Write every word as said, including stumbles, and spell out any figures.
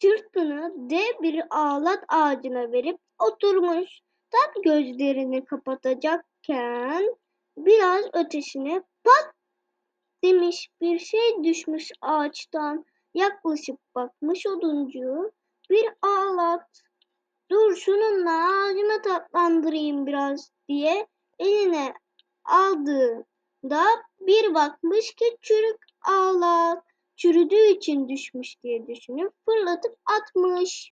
Sırtını dev bir ağlat ağacına verip oturmuş. Tam gözlerini kapatacakken biraz ötesine pat demiş bir şey düşmüş ağaçtan. Yaklaşıp bakmış oduncu. Bir ağlat. Dur şununla ağacımı tatlandırayım biraz diye eline aldığında bir bakmış ki çürük ağlat. Çürüdüğü için düşmüş diye düşünüp fırlatıp atmış.